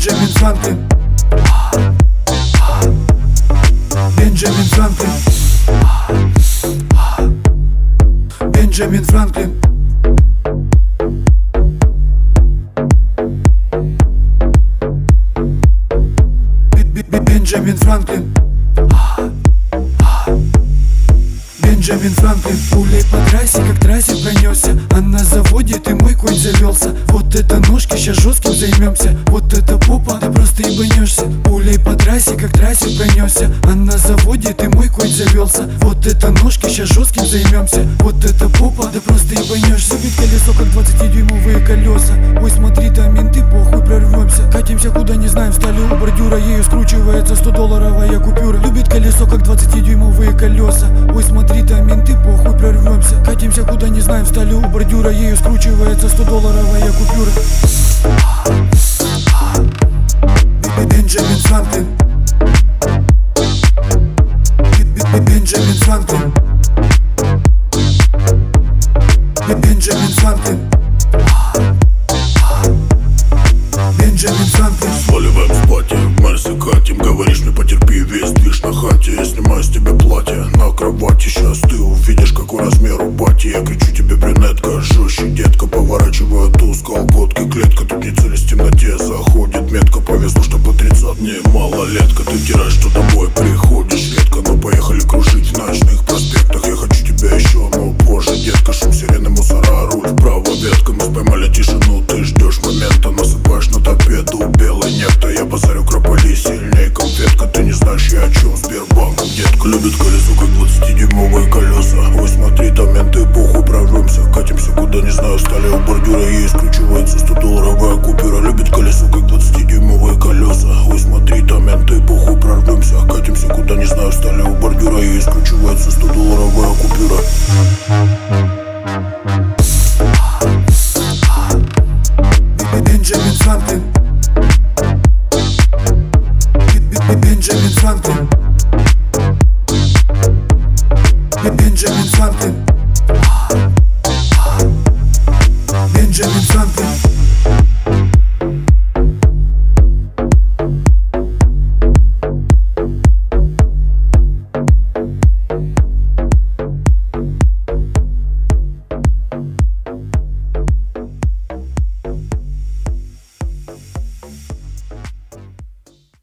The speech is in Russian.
Бенджамин Франклин. Бенджамин Франклин. Бенджамин Франклин. Бенджамин Франклин. Бенджамин Франклин. Пулей по трассе, как трассе пронесся, а на заводе ты мой конь завелся. Вот это ножки, щас жестким займемся. Вот это попа, ты просто ебанешься. Пулей по трассе, как трассе пронесся, а на заводе ты мой конь завелся. Вот это ножки, щас жестким займемся. Вот это попа, ты просто ебанешься. Любит колесо, как 20-дюймовые колеса. Ой, смотри, там менты, похуй, прорвемся. Катимся куда не знаем, встали у бордюра, ею скручивается 100-долларовая купюра. Любит колесо, как 20-дюймовые колеса. Ой, смотри, там менты, похуй, прорвемся. Катимся куда не знаем, встали у бордюра, ею скручивается 100-долларовая купюра. Бенджамин Франклин. Бенджамин Франклин. Бенджамин Франклин. Бенджамин Франклин. Сваливаем с пати, в Мерсе катим. Говоришь мне потерпи, весь движ на хате. Я снимаю с тебя платье на кровати. Сейчас ты увидишь, какой размер у бати. Я кричу тебе, брюнетка, жестче, детка. Поворачиваю туз, колготки, клетка. Тут не целись в темноте, заходит метка. Повезло, что по 30 дней малолетка. Ты втираешь, что тобой приходишь редко. Но поехали кружить в ночных проспектах. Я хочу тебя еще, но позже, детка. Шум сирены, мусора, руль вправо, ветка. Мы поймали тишину, ты ждешь момента. Насыпаешь на торпеду белый нефть. Я базарю крополи, сильней конфетка. Ты не знаешь, я о чем, Сбербанк, детка. Любит колесо, как 20-дюймовые колеса. Ой, смотри, там менты, похуй, прорвемся. Катимся куда не знаю, стали у бордюра, ей скручивается 100-долларовая купюра. Любит колесо, как 20-дюймовые колеса. Ой, смотри, там менты, похуй, прорвемся. Катимся куда не знаю, стали у бордюра, ей скручивается 100-долларовая купюра. Бенджамин Франклин. Бенджамин Франклин. Бенджамин Франклин.